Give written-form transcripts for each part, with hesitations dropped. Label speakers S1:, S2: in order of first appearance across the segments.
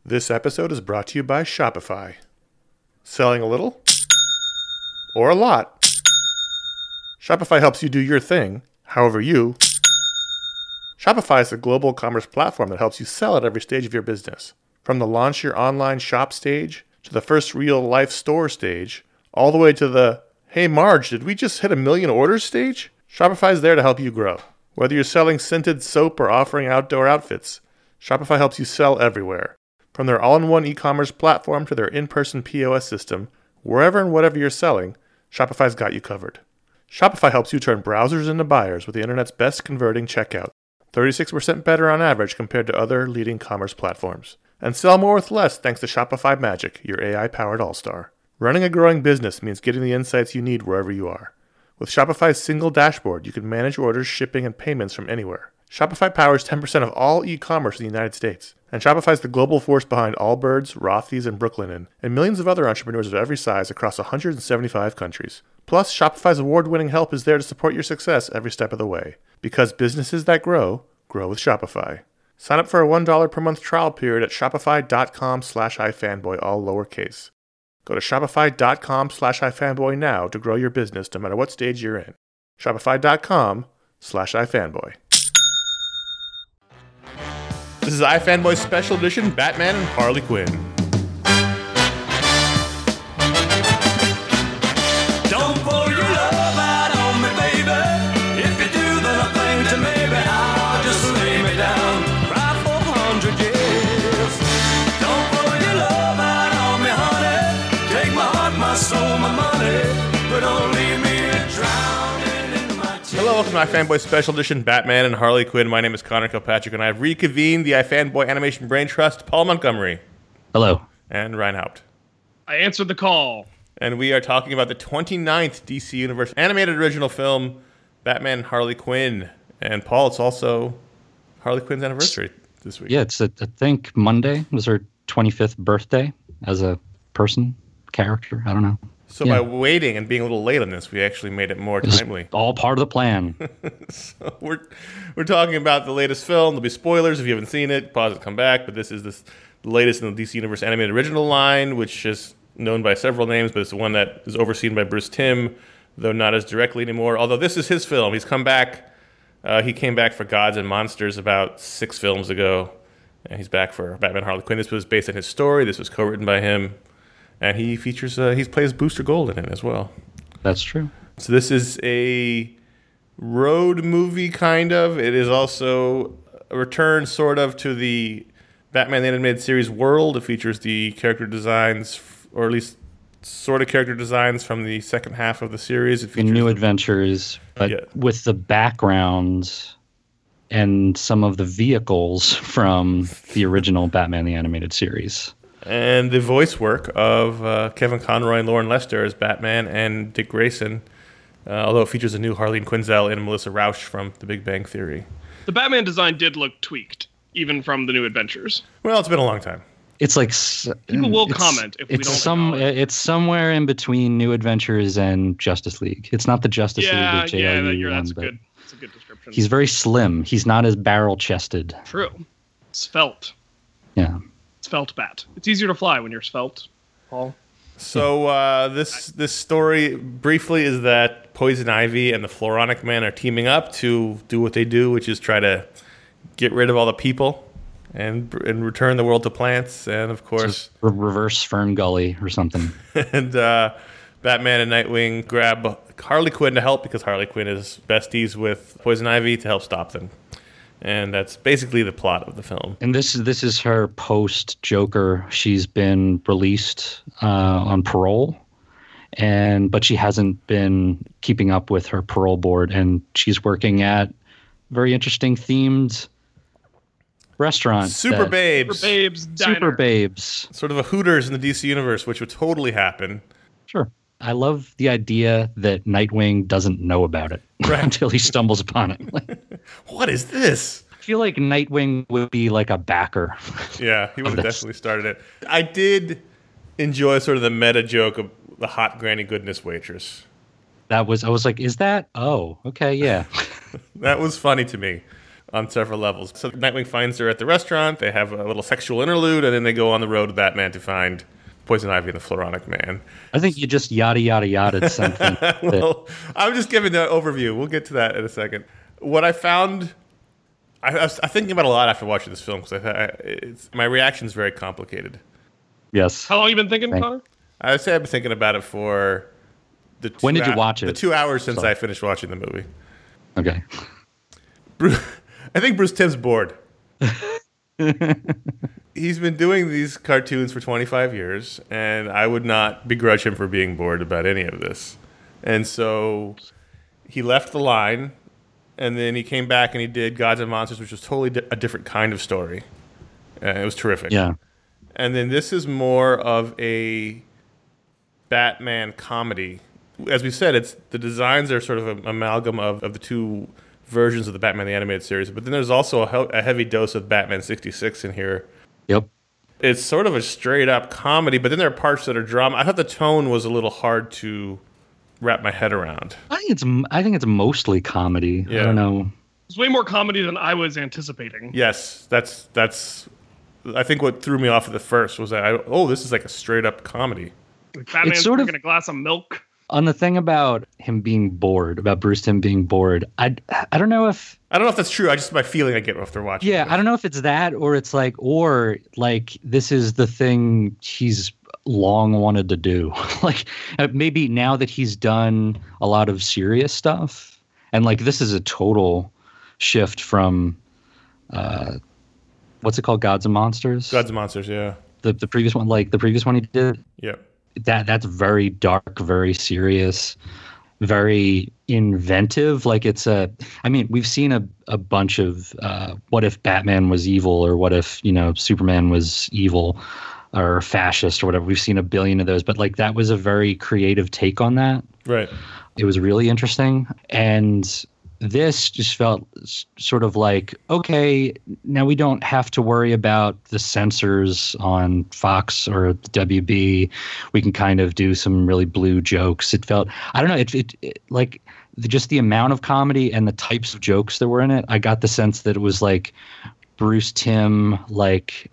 S1: This episode is brought to you by Shopify. Selling a little or a lot? Shopify helps you do your thing, however you. Shopify is a global commerce platform that helps you sell at every stage of your business. From the launch your online shop stage, to the first real-life store stage, all the way to the, hey Marge, did we just hit 1 million orders stage? Shopify is there to help you grow. Whether you're selling scented soap or offering outdoor outfits, Shopify helps you sell everywhere. From their all-in-one e-commerce platform to their in-person POS system, wherever and whatever you're selling, Shopify's got you covered. Shopify helps you turn browsers into buyers with the internet's best converting checkout, 36% better on average compared to other leading commerce platforms. And sell more with less thanks to Shopify Magic, your AI-powered all-star. Running a growing business means getting the insights you need wherever you are. With Shopify's single dashboard, you can manage orders, shipping, and payments from anywhere. Shopify powers 10% of all e-commerce in the United States. And Shopify's the global force behind Allbirds, Rothy's, and Brooklinen, and millions of other entrepreneurs of every size across 175 countries. Plus, Shopify's award-winning help is there to support your success every step of the way. Because businesses that grow, grow with Shopify. Sign up for a $1 per month trial period at shopify.com/ifanboy, all lowercase. Go to shopify.com/ifanboy now to grow your business no matter what stage you're in. Shopify.com/ifanboy. This is iFanboy Special Edition, Batman and Harley Quinn.
S2: Don't pour your love out on me, baby. If you do, then I think that maybe I'll just lay me down right for 100 years. Don't pour your love out on me, honey. Take my heart, my soul, my money, but don't leave me drowning in my tears.
S1: Hello, welcome to iFanboy Special Edition, Batman and Harley Quinn. My name is Connor Kilpatrick, and I have reconvened the iFanboy Animation Brain Trust, Paul Montgomery.
S3: Hello.
S1: And Ryan Haupt.
S4: I answered the call.
S1: And we are talking about the 29th DC Universe animated original film, Batman and Harley Quinn. And Paul, it's also Harley Quinn's anniversary this week.
S3: Yeah, it's, I think Monday was her 25th birthday as a person, character. I don't know.
S1: So by waiting and being a little late on this, we actually made it more timely.
S3: All part of the plan.
S1: So we're talking about the latest film. There'll be spoilers if you haven't seen it. Pause and come back. But this is the latest in the DC Universe animated original line, which is known by several names, but it's the one that is overseen by Bruce Timm, though not as directly anymore. Although this is his film. He's come back. He came back for Gods and Monsters about 6 films ago. And he's back for Batman and Harley Quinn. This was based on his story. This was co-written by him. And he features, he plays Booster Gold in it as well.
S3: That's true.
S1: So this is a road movie, kind of. It is also a return, sort of, to the Batman the Animated Series world. It features the character designs, or at least sort of character designs from the second half of the series. It features
S3: New adventures, but with the backgrounds and some of the vehicles from the original Batman the Animated Series.
S1: And the voice work of Kevin Conroy and Lauren Lester as Batman and Dick Grayson, although it features a new Harleen Quinzel and Melissa Rauch from The Big Bang Theory.
S4: The Batman design did look tweaked, even from the New Adventures.
S1: Well, it's been a long time.
S3: It's like
S4: people will comment if we don't.
S3: It's somewhere in between New Adventures and Justice League. It's not the Justice League with JLU
S4: that's
S3: one,
S4: good. That's a good description.
S3: He's very slim. He's not as barrel-chested.
S4: True. Svelte.
S3: Yeah.
S4: Svelte bat. It's easier to fly when you're svelte, Paul.
S1: So this story, briefly, is that Poison Ivy and the Floronic Man are teaming up to do what they do, which is try to get rid of all the people and return the world to plants. And, of course...
S3: reverse Fern Gully or something.
S1: And Batman and Nightwing grab Harley Quinn to help because Harley Quinn is besties with Poison Ivy to help stop them. And that's basically the plot of the film.
S3: And this is her post-Joker. She's been released on parole, but she hasn't been keeping up with her parole board, and she's working at very interesting themed restaurant.
S1: Super Babes.
S4: Diner.
S1: Sort of a Hooters in the DC Universe, which would totally happen.
S3: Sure. I love the idea that Nightwing doesn't know about it until he stumbles upon it.
S1: What is this?
S3: I feel like Nightwing would be like a backer.
S1: Yeah, he would have definitely started it. I did enjoy sort of the meta joke of the hot granny goodness waitress.
S3: I was like, is that? Oh, okay, yeah.
S1: That was funny to me. on several levels. So Nightwing finds her at the restaurant. They have a little sexual interlude, and then they go on the road with Batman to find Poison Ivy and the Floronic Man.
S3: I think you just yada something.
S1: Well, I'm just giving the overview. We'll get to that in a second. What I found, I was thinking about a lot after watching this film because my reaction is very complicated.
S3: Yes.
S4: How long you been thinking, Connor?
S1: I would say I've been thinking about it for the
S3: When did you watch it?
S1: The 2 hours since
S3: Sorry.
S1: I finished watching the movie.
S3: Okay.
S1: I think Bruce Timm's bored. He's been doing these cartoons for 25 years, and I would not begrudge him for being bored about any of this. And so he left the line, and then he came back and he did Gods and Monsters, which was totally a different kind of story. It was terrific.
S3: Yeah.
S1: And then this is more of a Batman comedy. As we said, the designs are sort of an amalgam of the two versions of the Batman the Animated Series, but then there's also a heavy dose of Batman 66 in here.
S3: Yep.
S1: It's sort of a straight-up comedy, but then there are parts that are drama. I thought the tone was a little hard to wrap my head around.
S3: I think it's mostly comedy.
S1: Yeah.
S3: I don't know.
S4: It's way more comedy than I was anticipating.
S1: Yes, that's. I think what threw me off at the first was that this is like a straight-up comedy.
S4: Like Batman's
S3: It's sort of-
S4: drinking a glass of milk.
S3: On the thing about him being bored, about Bruce Timm being bored, I don't know if
S1: that's true. I just my feeling I get after watching.
S3: yeah,
S1: it.
S3: I don't know if it's that or it's like this is the thing he's long wanted to do. Like maybe now that he's done a lot of serious stuff, and like this is a total shift from what's it called, Gods and Monsters?
S1: Gods and Monsters, yeah.
S3: The previous one, like the previous one he did.
S1: Yep.
S3: That's very dark, very serious, very inventive. Like we've seen a bunch of what if Batman was evil, or what if, Superman was evil or fascist or whatever. We've seen a billion of those, but like that was a very creative take on that.
S1: Right.
S3: It was really interesting. And this just felt sort of like, okay, now we don't have to worry about the censors on Fox or the WB. We can kind of do some really blue jokes. It felt, I don't know, it like just the amount of comedy and the types of jokes that were in it. I got the sense that it was like Bruce Timm, like,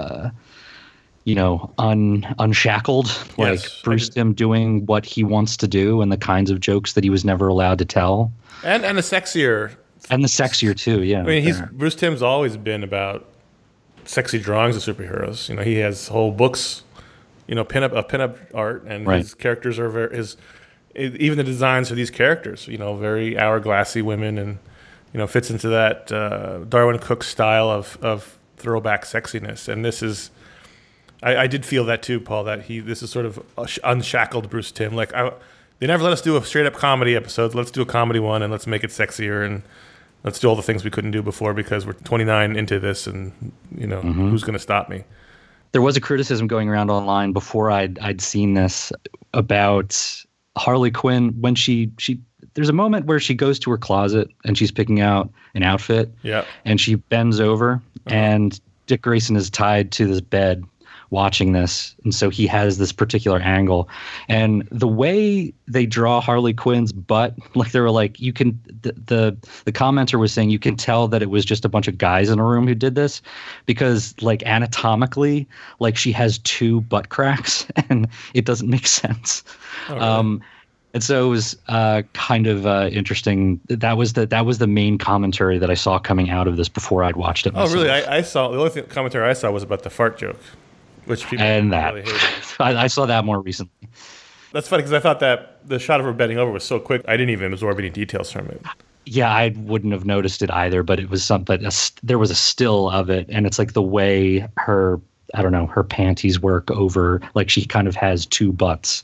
S3: unshackled, like
S1: Yes,
S3: Bruce Timm doing what he wants to do and the kinds of jokes that he was never allowed to tell.
S1: And a sexier.
S3: And the sexier too, yeah.
S1: I mean,
S3: fair.
S1: Bruce Timm's always been about sexy drawings of superheroes. He has whole books, pinup art, and
S3: Right.
S1: his characters are even the designs for these characters, very hourglassy women, and fits into that Darwin Cook style of throwback sexiness. And this is, I did feel that too, Paul. That this is sort of unshackled Bruce Timm. Like they never let us do a straight up comedy episode. Let's do a comedy one, and let's make it sexier, and let's do all the things we couldn't do before because we're 29 into this, and who's going to stop me?
S3: There was a criticism going around online before I'd seen this about Harley Quinn when she there's a moment where she goes to her closet and she's picking out an outfit.
S1: Yeah.
S3: And she bends over and Dick Grayson is tied to this bed watching this, and so he has this particular angle, and the way they draw Harley Quinn's butt, like they were like, you can the commenter was saying you can tell that it was just a bunch of guys in a room who did this, because like anatomically, like she has two butt cracks and it doesn't make sense.
S1: Oh, really?
S3: And so it was kind of interesting. That was the main commentary that I saw coming out of this before I'd watched it myself.
S1: Oh, really? I saw the only commentary I saw was about the fart joke, which people
S3: And that.
S1: really hated.
S3: I saw that more recently.
S1: That's funny because I thought that the shot of her bending over was so quick, I didn't even absorb any details from it.
S3: Yeah, I wouldn't have noticed it either, but it was something. There was a still of it, and it's like the way her panties work over, like she kind of has two butts.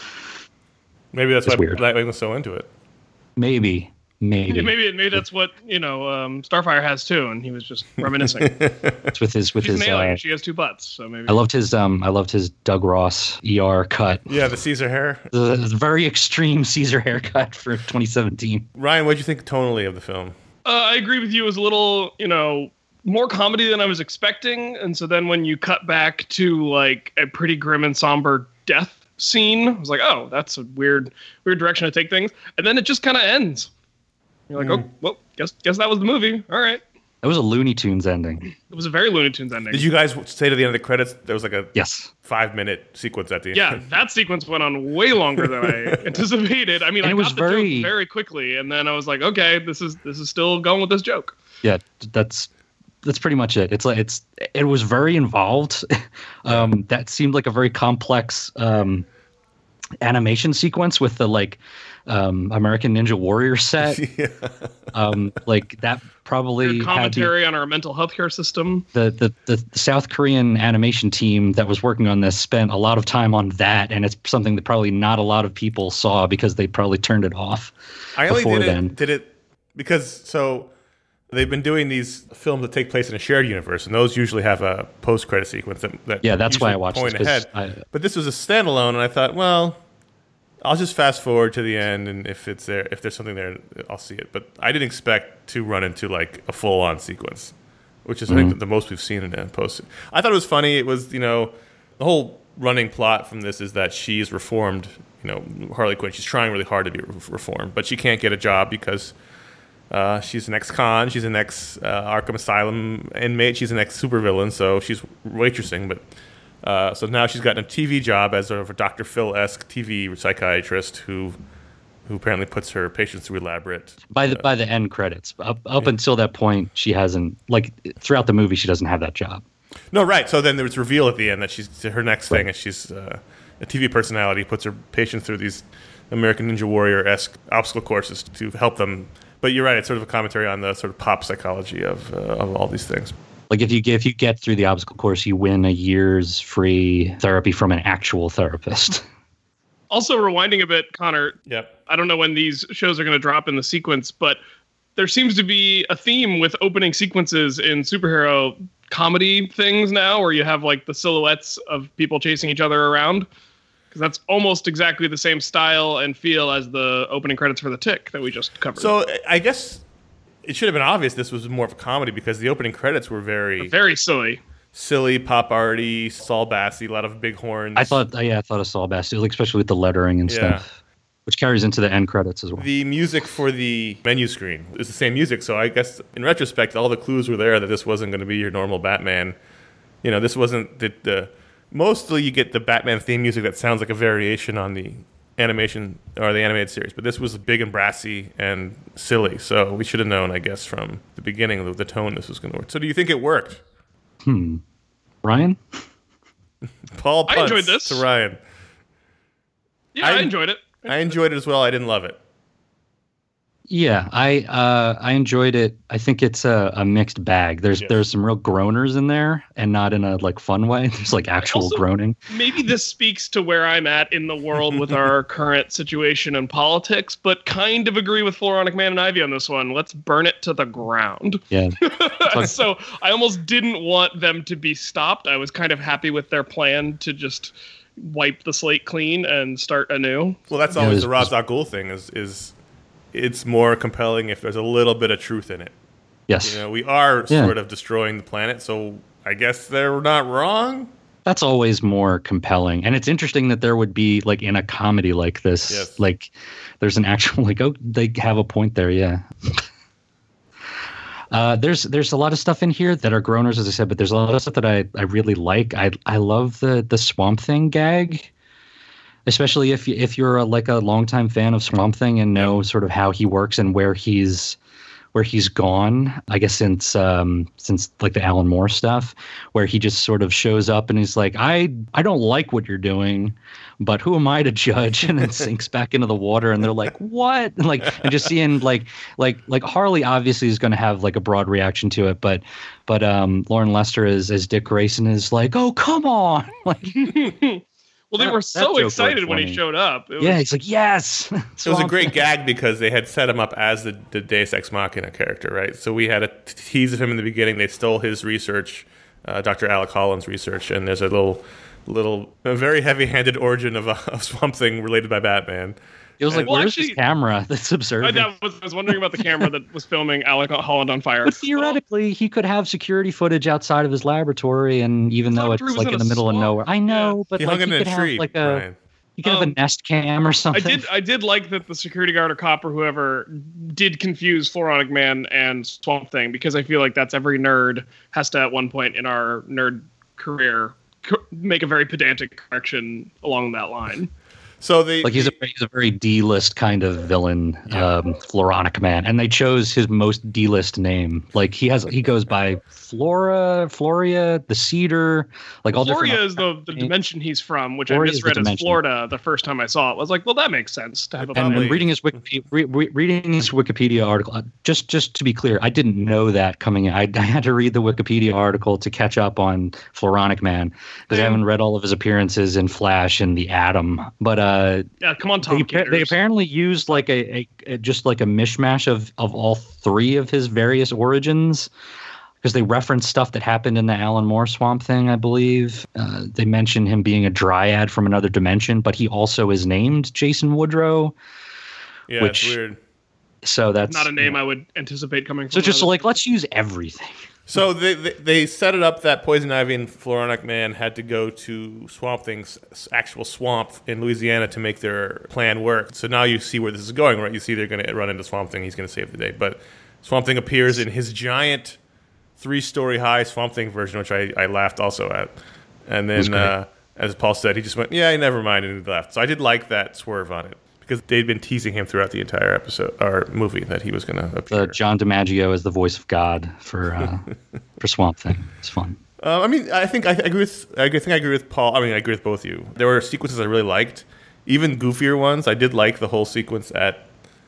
S1: Maybe that's
S3: It's
S1: why
S3: weird.
S1: Nightwing was so into it.
S3: Maybe.
S4: Yeah, maybe that's what Starfire has too, and he was just reminiscing.
S3: It's with his
S4: She's an alien. She has two butts, so maybe.
S3: I loved his Doug Ross ER cut.
S1: Yeah, the Caesar hair.
S3: The very extreme Caesar haircut for 2017.
S1: Ryan, what did you think tonally of the film?
S4: I agree with you. It was a little, more comedy than I was expecting, and so then when you cut back to like a pretty grim and somber death scene, I was like, oh, that's a weird direction to take things, and then it just kind of ends. You're like, oh, well, guess that was the movie. All right.
S3: It was a Looney Tunes ending.
S4: It was a very Looney Tunes ending.
S1: Did you guys say to the end of the credits there was like a
S3: Yes.
S1: 5-minute sequence at the end?
S4: Yeah, that sequence went on way longer than I anticipated. I mean,
S3: And
S4: I
S3: it was
S4: got the
S3: very-
S4: joke very quickly, and then I was like, okay, this is still going with this joke.
S3: Yeah, that's pretty much it. It was very involved. That seemed like a very complex animation sequence with the American Ninja Warrior set. Like that probably
S4: Weird
S3: had
S4: commentary on our mental health care system.
S3: the South Korean animation team that was working on this spent a lot of time on that, and it's something that probably not a lot of people saw because they probably turned it off.
S1: I only
S3: before
S1: did it because they've been doing these films that take place in a shared universe, and those usually have a post-credit sequence that
S3: Yeah, that's why
S1: usually
S3: I watched
S1: point
S3: this, 'cause
S1: ahead. But this was a standalone, and I thought, well, I'll just fast forward to the end, and if there's something there, I'll see it. But I didn't expect to run into like a full-on sequence, which is I think the most we've seen in a post. I thought it was funny. It was the whole running plot from this is that she's reformed. Harley Quinn. She's trying really hard to be reformed, but she can't get a job because she's an ex-con. She's an ex-Arkham Asylum inmate. She's an ex-supervillain, so she's waitressing. But so now she's gotten a TV job as sort of a Dr. Phil-esque TV psychiatrist who apparently puts her patients through elaborate.
S3: By the end credits, up until that point, she hasn't throughout the movie she doesn't have that job.
S1: No, right. So then there was reveal at the end that her next thing is she's a TV personality, puts her patients through these American Ninja Warrior-esque obstacle courses to help them. But you're right; it's sort of a commentary on the sort of pop psychology of all these things.
S3: Like if you get through the obstacle course, you win a year's free therapy from an actual therapist.
S4: Also, rewinding a bit, Connor.
S1: Yep.
S4: I don't know when these shows are going to drop in the sequence, but there seems to be a theme with opening sequences in superhero comedy things now, where you have like the silhouettes of people chasing each other around. Because that's almost exactly the same style and feel as the opening credits for The Tick that we just covered.
S1: So I guess it should have been obvious this was more of a comedy because the opening credits were very
S4: silly,
S1: pop arty, Saul Bassey, a lot of big horns.
S3: I thought of Saul Bassey, especially with the lettering and stuff, which carries into the end credits as well.
S1: The music for the menu screen is the same music, so I guess in retrospect, all the clues were there that this wasn't going to be your normal Batman. This wasn't the mostly you get the Batman theme music that sounds like a variation on the animation or the animated series, but this was big and brassy and silly, so we should have known, I guess, from the beginning the tone this was going to work. So do you think it worked?
S3: Ryan?
S1: Paul punts
S4: I enjoyed this.
S1: to Ryan.
S4: Yeah, I enjoyed it.
S1: I enjoyed it as well. I didn't love it.
S3: Yeah, I enjoyed it. I think it's a mixed bag. There's some real groaners in there, and not in a fun way. There's actual
S4: Also,
S3: groaning.
S4: Maybe this speaks to where I'm at in the world with our current situation and politics, but kind of agree with Floronic Man and Ivy on this one. Let's burn it to the ground.
S3: Yeah.
S4: So I almost didn't want them to be stopped. I was kind of happy with their plan to just wipe the slate clean and start anew.
S1: Well, that's always the Ra's al Ghul thing is it's more compelling if there's a little bit of truth in it.
S3: Yes.
S1: We are sort of destroying the planet, so I guess they're not wrong.
S3: That's always more compelling. And it's interesting that there would be in a comedy like this, there's an actual they have a point there, yeah. There's a lot of stuff in here that are groaners, as I said, but there's a lot of stuff that I really like. I love the Swamp Thing gag. Especially if you're a longtime fan of Swamp Thing and know sort of how he works and where he's gone, I guess since the Alan Moore stuff, where he just sort of shows up and he's like, I don't like what you're doing, but who am I to judge? And then sinks back into the water, and they're like, what? And just seeing like Harley obviously is going to have a broad reaction to it, but Lauren Lester as Dick Grayson is like, oh come on,
S4: Well, they were so excited when he showed up.
S3: He's like, yes.
S1: It was a great gag because they had set him up as the Deus Ex Machina character, right? So we had a tease of him in the beginning. They stole his research, Dr. Alec Holland's research, and there's a very heavy-handed origin of Swamp Thing related by Batman.
S3: It was where's this camera that's observing?
S4: I was wondering about the camera that was filming Alec Holland on fire.
S3: But theoretically, he could have security footage outside of his laboratory, and even though it's in the middle of nowhere. I know, but
S1: he hung in
S3: could
S1: a tree,
S3: have
S1: Brian.
S3: You can have a Nest Cam or something.
S4: I did like that the security guard or cop or whoever did confuse Floronic Man and Swamp Thing, because I feel like that's every nerd has to at one point in our nerd career make a very pedantic correction along that line.
S1: So
S3: he's a very D-list kind of villain, Floronic Man, and they chose his most D-list name. Like he goes by Floria, the Cedar, like all different.
S4: Floria is the dimension he's from, which
S3: Floria
S4: I misread as Florida the first time I saw it. I was like, well, that makes sense to have a
S3: and reading his Wikipedia article, just to be clear, I didn't know that coming in. I had to read the Wikipedia article to catch up on Floronic Man because I haven't read all of his appearances in Flash and the Atom, but.
S4: Yeah, come on, Tom.
S3: They apparently used like a just like a mishmash of all three of his various origins, because they reference stuff that happened in the Alan Moore Swamp Thing, I believe. They mention him being a dryad from another dimension, but he also is named Jason Woodrow.
S1: Yeah, it's weird.
S3: So that's
S4: not a name I would anticipate coming from.
S3: So just like, let's use everything.
S1: So they set it up that Poison Ivy and Floronic Man had to go to Swamp Thing's actual swamp in Louisiana to make their plan work. So now you see where this is going, right? You see they're going to run into Swamp Thing. He's going to save the day. But Swamp Thing appears in his giant 3-story high Swamp Thing version, which I laughed also at. And then, as Paul said, he just went, yeah, never mind, and he left. So I did like that swerve on it, because they'd been teasing him throughout the entire episode or movie that he was going to appear.
S3: John DiMaggio is the voice of God for Swamp Thing. It's fun.
S1: I mean, I agree with Paul. I mean, I agree with both of you. There were sequences I really liked, even goofier ones. I did like the whole sequence at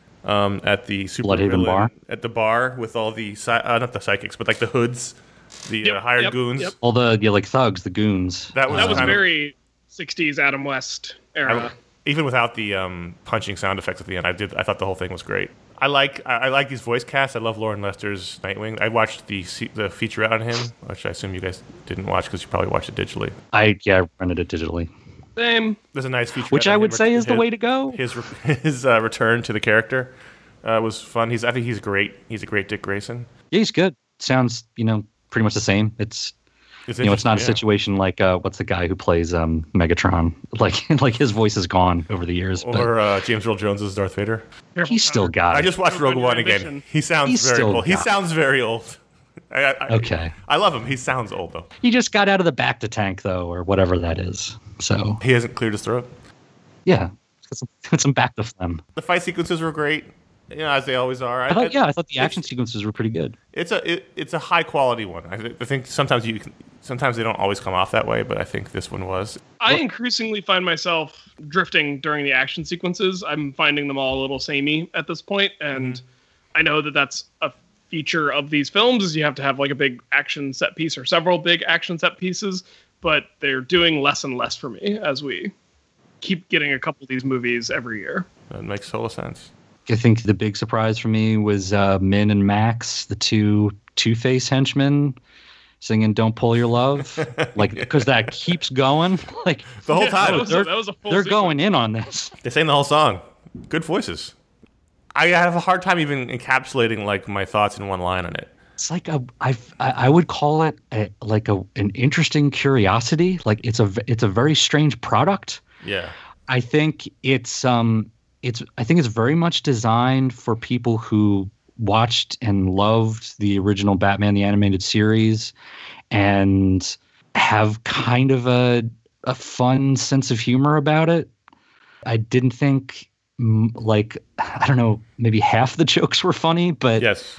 S1: the super
S3: Bloodhaven bar,
S1: at the bar with all the not the psychics, but like the hoods, the hired goons,
S3: all the like thugs, the goons.
S1: That was
S4: very 60s Adam West era.
S1: Even without the punching sound effects at the end, I thought the whole thing was great. I like these voice casts. I love Lauren Lester's Nightwing. I watched the featurette on him, which I assume you guys didn't watch because you probably watched it digitally.
S3: I rented it digitally.
S4: Same.
S1: There's a nice featurette,
S3: which I would say is the way to go.
S1: His return to the character was fun. I think he's great. He's a great Dick Grayson.
S3: Yeah, he's good. Sounds pretty much the same. It's not a situation like what's the guy who plays Megatron? Like his voice is gone over the years.
S1: Or James Earl Jones' Darth Vader.
S3: He's still got it.
S1: I just watched Rogue One again. He sounds very old. He sounds very old.
S3: Okay.
S1: I love him. He sounds old though.
S3: He just got out of the back to tank though, or whatever that is. So
S1: he hasn't cleared his throat.
S3: Yeah, got some back to phlegm.
S1: The fight sequences were great. As they always are.
S3: I thought the action sequences were pretty good.
S1: It's a high quality one. I think sometimes they don't always come off that way, but I think this one was.
S4: I increasingly find myself drifting during the action sequences. I'm finding them all a little samey at this point, and I know that that's a feature of these films, is you have to have like a big action set piece or several big action set pieces, but they're doing less and less for me as we keep getting a couple of these movies every year.
S1: That makes total sense.
S3: I think the big surprise for me was Min and Max, the Two-Face henchmen, singing "Don't Pull Your Love," because that keeps going like
S1: the whole time.
S4: That was a full
S3: they're
S4: sequence.
S3: going in on this.
S1: They sang the whole song. Good voices. I have a hard time even encapsulating like my thoughts in one line on it.
S3: It's like I would call it an interesting curiosity. Like it's a very strange product.
S1: Yeah.
S3: I think it's very much designed for people who watched and loved the original Batman the Animated Series and have kind of a fun sense of humor about it. I didn't think I don't know, maybe half the jokes were funny, but
S1: yes.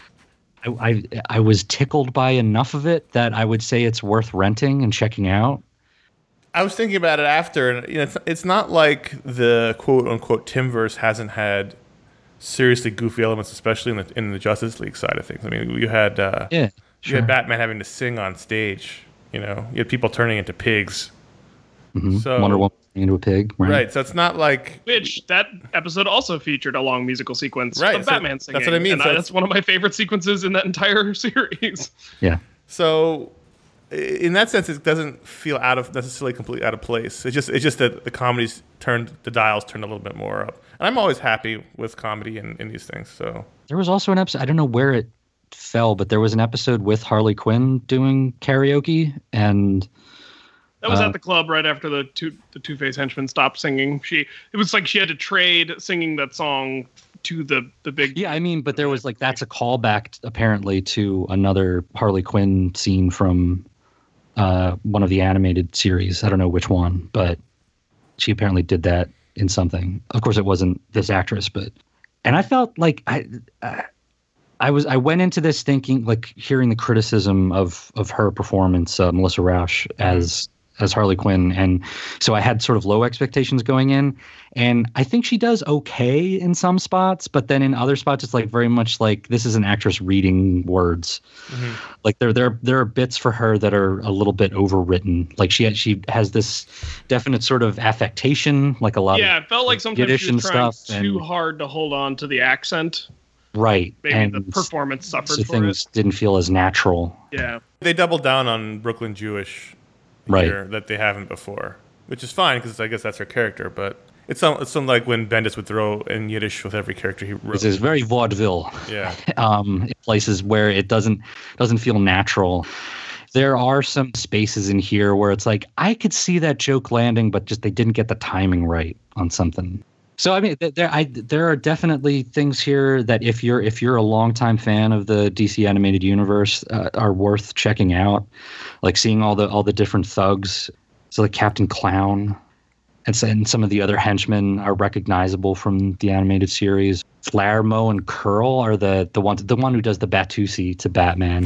S3: I was tickled by enough of it that I would say it's worth renting and checking out.
S1: I was thinking about it after, and it's not like the quote unquote Timverse hasn't had seriously goofy elements, especially in the Justice League side of things. I mean, you had you had Batman having to sing on stage. You had people turning into pigs.
S3: Mm-hmm.
S1: So
S3: Wonder Woman into a pig,
S1: right? So it's not like
S4: that episode also featured a long musical sequence of Batman singing.
S1: That's what I mean.
S4: And that's one of my favorite sequences in that entire series.
S3: Yeah.
S1: So in that sense, it doesn't feel necessarily completely out of place. It's just that the dials turned a little bit more up. And I'm always happy with comedy in these things. So
S3: there was also an episode, I don't know where it fell, but there was an episode with Harley Quinn doing karaoke, and
S4: That was at the club right after the Two-Face henchman stopped singing. It was like she had to trade singing that song to the big.
S3: Yeah, I mean, but there was like that's a callback apparently to another Harley Quinn scene from one of the animated series. I don't know which one, but she apparently did that in something. Of course, it wasn't this actress, and I felt like I went into this thinking, like, hearing the criticism of her performance, Melissa Rauch as Harley Quinn, and so I had sort of low expectations going in, and I think she does okay in some spots, but then in other spots it's like very much like this is an actress reading words. Mm-hmm. Like there are bits for her that are a little bit overwritten. Like she has this definite sort of affectation, like a lot of
S4: it felt like sometimes
S3: Yiddish
S4: she was trying
S3: stuff
S4: too hard to hold on to the accent.
S3: Right.
S4: Maybe
S3: and
S4: the performance suffered
S3: so
S4: for
S3: things
S4: it.
S3: didn't feel as natural.
S4: Yeah.
S1: They doubled down on Brooklyn Jewish here that they haven't before, which is fine because I guess that's her character. But it's something like when Bendis would throw in Yiddish with every character he wrote.
S3: This is very vaudeville.
S1: Yeah.
S3: In places where it doesn't feel natural. There are some spaces in here where it's like I could see that joke landing, but just they didn't get the timing right on something. So I mean, there are definitely things here that if you're a longtime fan of the DC animated universe, are worth checking out. Like seeing all the different thugs, so like Captain Clown, and some of the other henchmen are recognizable from the animated series. Flair, Mo, and Curl are the one who does the Batusi to Batman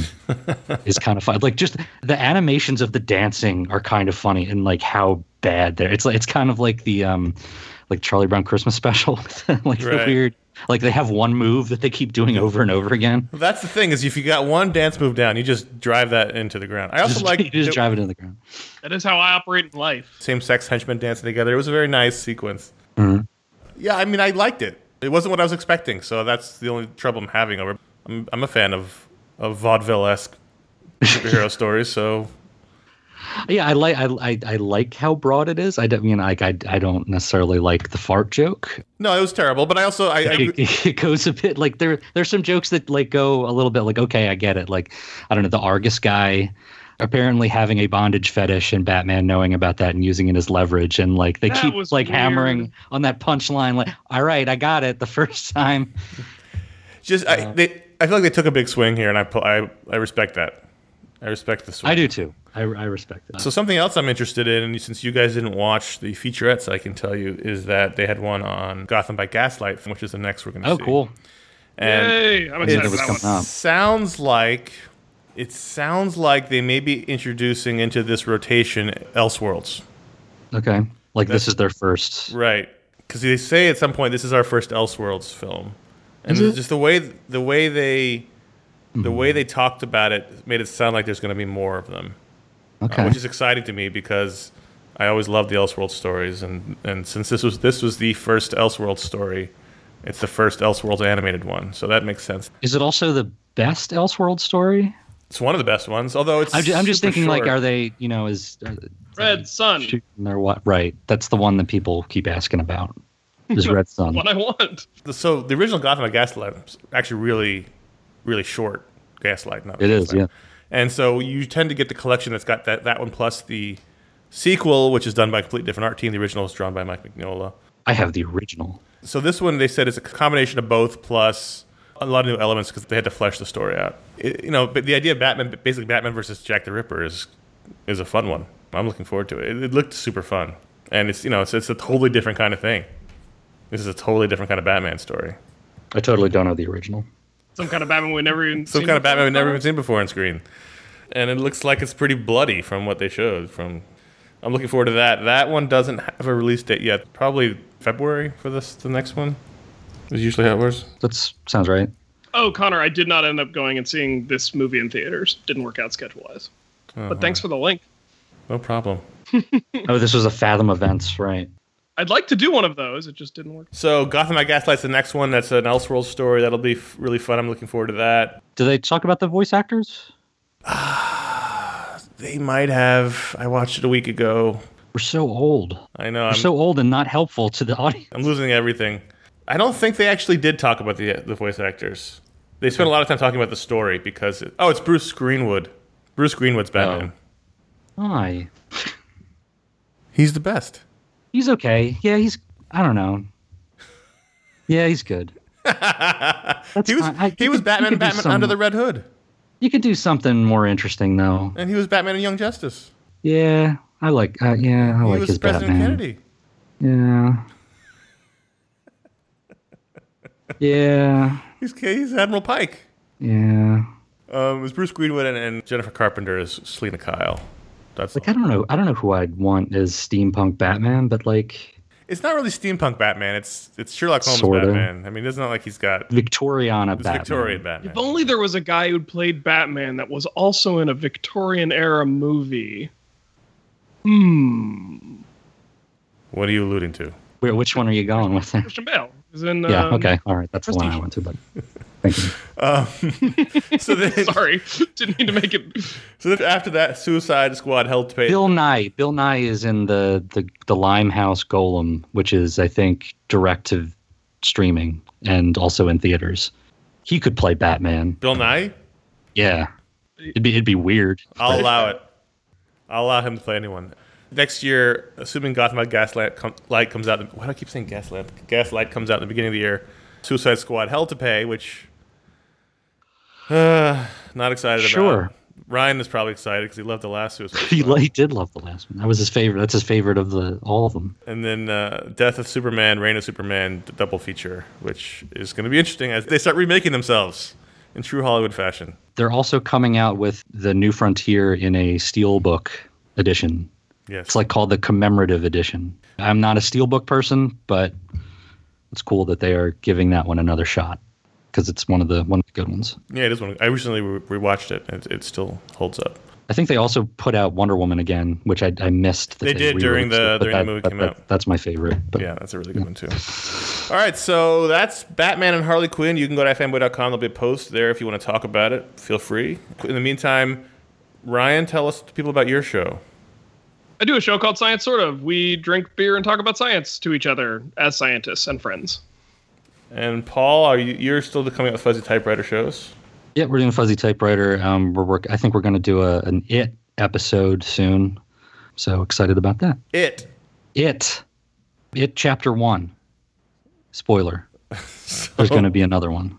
S3: is kind of fun. Like just the animations of the dancing are kind of funny and like how bad they're. It's kind of like the like Charlie Brown Christmas special, like the weird, like they have one move that they keep doing over and over again.
S1: Well, that's the thing is if you got one dance move down, you just drive that into the ground. I also
S3: you just drive it into the ground.
S4: That is how I operate in life.
S1: Same-sex henchmen dancing together. It was a very nice sequence.
S3: Mm-hmm.
S1: Yeah, I mean, I liked it. It wasn't what I was expecting, so that's the only trouble I'm having over. I'm a fan of vaudeville-esque superhero stories, so.
S3: Yeah, I like how broad it is. I don't necessarily like the fart joke.
S1: No, it was terrible, but I also
S3: it goes a bit like there's some jokes that like go a little bit like okay, I get it. Like I don't know, the Argus guy apparently having a bondage fetish and Batman knowing about that and using it as leverage, and like they keep like hammering on that punchline like all right, I got it the first time.
S1: Just I feel like they took a big swing here, and I respect that. I respect the swing.
S3: I do too. I respect it.
S1: So something else I'm interested in, and since you guys didn't watch the featurettes, I can tell you, is that they had one on Gotham by Gaslight, which is the next we're going to see.
S3: Oh, cool.
S1: And
S4: yay! I'm excited for that one.
S1: It sounds like they may be introducing into this rotation Elseworlds.
S3: Okay. Like this is their first.
S1: Right. Because they say at some point, this is our first Elseworlds film. And just the way they talked about it made it sound like there's going to be more of them.
S3: Okay.
S1: Which is exciting to me because I always loved the Elseworlds stories, and since this was the first Elseworlds story, it's the first Elseworlds animated one, so that makes sense.
S3: Is it also the best Elseworlds story?
S1: It's one of the best ones, although it's.
S3: I'm just thinking,
S1: short.
S3: like, are they,
S4: Red Sun?
S3: Shooting their what? Right, that's the one that people keep asking about. Is Red Sun?
S4: What I want.
S1: So the original Gotham by Gaslight is actually really, really short. Gaslight, not
S3: it
S1: Gaslight.
S3: Is, yeah.
S1: And so you tend to get the collection that's got that one plus the sequel, which is done by a completely different art team. The original is drawn by Mike Mignola.
S3: I have the original.
S1: So this one, they said, is a combination of both plus a lot of new elements because they had to flesh the story out. But the idea of basically Batman versus Jack the Ripper is a fun one. I'm looking forward to it. It looked super fun. And it's a totally different kind of thing. This is a totally different kind of Batman story.
S3: I totally don't know the original.
S4: Some kind of Batman we've never even
S1: seen. Some kind of Batman we've never even seen before on screen. And it looks like it's pretty bloody from what they showed. I'm looking forward to that. That one doesn't have a release date yet. Probably February for the next one. Is usually how it works.
S3: That sounds right.
S4: Oh, Connor, I did not end up going and seeing this movie in theaters. Didn't work out schedule-wise. But thanks for the link.
S1: No problem.
S3: Oh, this was a Fathom Events, right?
S4: I'd like to do one of those. It just didn't work.
S1: So Gotham by Gaslight's the next one. That's an Elseworlds story. That'll be really fun. I'm looking forward to that.
S3: Do they talk about the voice actors?
S1: They might have. I watched it a week ago.
S3: We're so old.
S1: I know.
S3: We're so old and not helpful to the audience.
S1: I'm losing everything. I don't think they actually did talk about the voice actors. They spent a lot of time talking about the story because it's Bruce Greenwood. Bruce Greenwood's Batman.
S3: Hi.
S1: He's the best.
S3: He's okay. Yeah, I don't know. Yeah, he's good.
S1: He was Batman Under the Red Hood.
S3: You could do something more interesting, though.
S1: And he was Batman and Young Justice.
S3: Yeah, I like his
S1: President
S3: Batman.
S1: Kennedy.
S3: Yeah. Yeah.
S1: He's Admiral Pike.
S3: Yeah.
S1: It was Bruce Greenwood and Jennifer Carpenter as Selena Kyle. That's
S3: like I don't know who I'd want as steampunk Batman, but like
S1: it's not really steampunk Batman. It's Sherlock Holmes
S3: sorta.
S1: Batman. I mean, it's not like he's got
S3: Victoriana
S1: it's
S3: Batman.
S1: Victorian Batman.
S4: If only there was a guy who'd played Batman that was also in a Victorian era movie.
S3: What
S1: are you alluding to?
S3: Which one are you going with?
S4: Christian Bale is in.
S3: Yeah. Okay. All right. That's
S4: Prestige.
S3: the one I went to. But thank you.
S1: So then,
S4: Sorry, didn't mean to make it.
S1: So then after that, Suicide Squad held to pay.
S3: Bill Nye. Bill Nye is in the Limehouse Golem, which is I think direct to streaming and also in theaters. He could play Batman.
S1: Bill Nye.
S3: Yeah. It'd be weird.
S1: I'll allow it. I'll allow him to play anyone. Next year, assuming Gotham by Gaslight comes out. Why do I keep saying Gaslight? Gaslight comes out in the beginning of the year. Suicide Squad Hell to Pay, which not excited
S3: Sure.
S1: about. Ryan is probably excited because he loved the last Suicide Squad.
S3: He did love the last one. That was his favorite. That's his favorite of all of them.
S1: And then Death of Superman, Reign of Superman double feature, which is going to be interesting as they start remaking themselves in true Hollywood fashion.
S3: They're also coming out with the New Frontier in a Steelbook edition.
S1: Yes.
S3: It's like called the commemorative edition. I'm not a Steelbook person, but it's cool that they are giving that one another shot because it's one of the good ones.
S1: Yeah, it is one. I recently rewatched it, and it still holds up.
S3: I think they also put out Wonder Woman again, which I missed.
S1: They did during the movie came out.
S3: That's my favorite. But
S1: yeah, that's a really good one too. All right, so that's Batman and Harley Quinn. You can go to ifanboy.com. There'll be a post there if you want to talk about it. Feel free. In the meantime, Ryan, tell us people about your show.
S4: I do a show called Science Sort Of. We drink beer and talk about science to each other as scientists and friends.
S1: And Paul, you're still coming up with Fuzzy Typewriter shows?
S3: Yeah, we're doing Fuzzy Typewriter. I think we're going to do an It episode soon. So excited about that.
S1: It
S3: Chapter 1. Spoiler. There's going to be another one.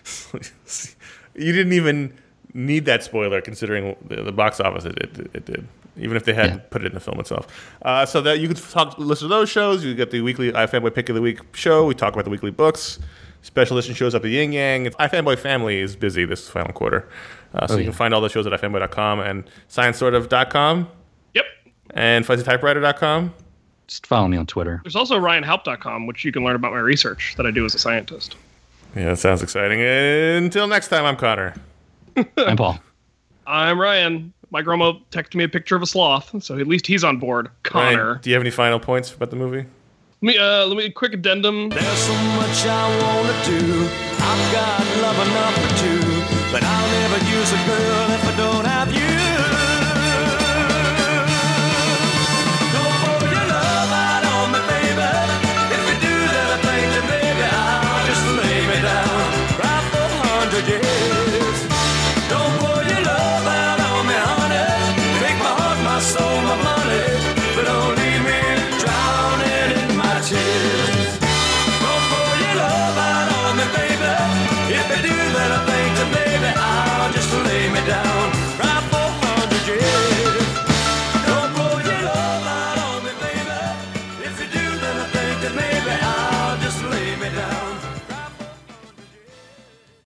S1: You didn't even need that spoiler considering the box office it did. Even if they hadn't put it in the film itself. So that you could listen to those shows. You get the weekly iFanboy Pick of the Week show. We talk about the weekly books. Special edition shows up at Yin Yang. iFanboy Family is busy this final quarter. You can find all the shows at ifanboy.com and sciencesortof.com.
S4: Yep.
S1: And fuzzytypewriter.com.
S3: Just follow me on Twitter.
S4: There's also ryanhalp.com, which you can learn about my research that I do as a scientist.
S1: Yeah, that sounds exciting. Until next time, I'm Connor.
S3: I'm Paul.
S4: I'm Ryan. My grandma texted me a picture of a sloth, so at least he's on board. Connor.
S1: Ryan, do you have any final points about the movie?
S4: Let me quick addendum.
S2: There's so much I wanna do. I've got love enough for two, but I'll never use a girl if I don't have you.